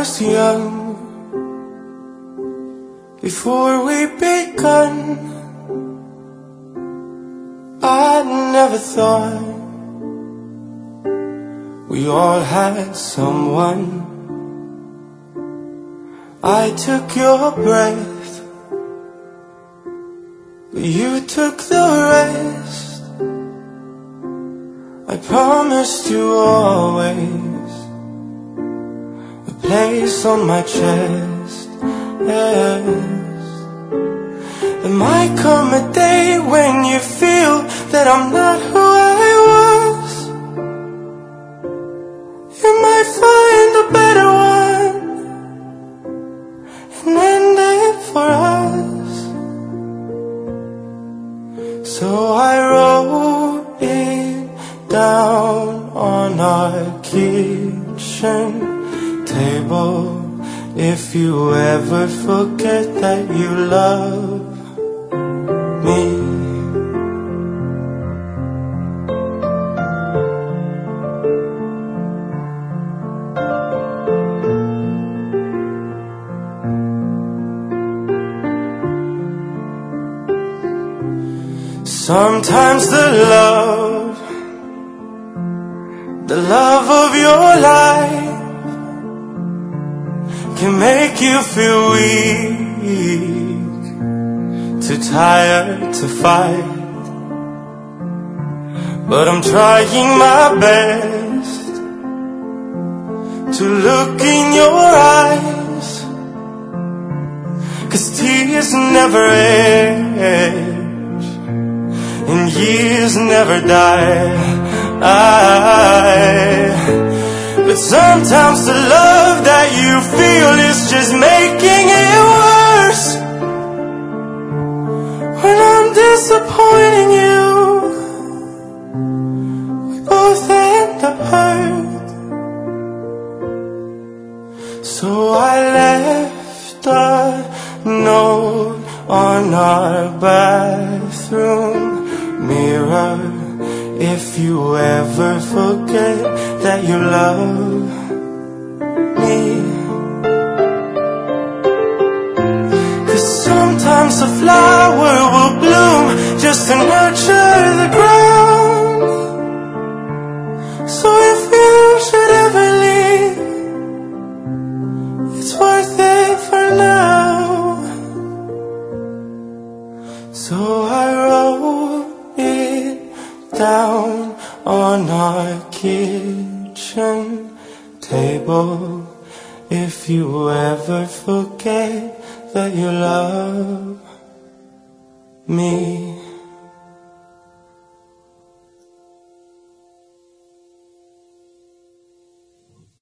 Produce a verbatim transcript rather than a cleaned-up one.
was young, before we begun, I never thought we all had someone. I took your breath, but you took the rest. I promised you always a place on my chest, yes. There might come a day when you feel that I'm not who I was. You might find a better one and end it for us. So I wrote it down on our kitchen table. If you ever forget that you love me, sometimes the love, the love of your life can make you feel weak, too tired to fight. But I'm trying my best to look in your eyes, 'cause tears never age and years never die. I, but sometimes the love that you feel is just making it worse. When I'm disappointing you, we both end up hurt. So I left a note on our bathroom mirror. If you ever forget that you love me, 'cause sometimes a flower will bloom just to nurture the ground. So if you should ever leave, it's worth it for now. So I wrote it down on our kitchen table. If you ever forget that you love me.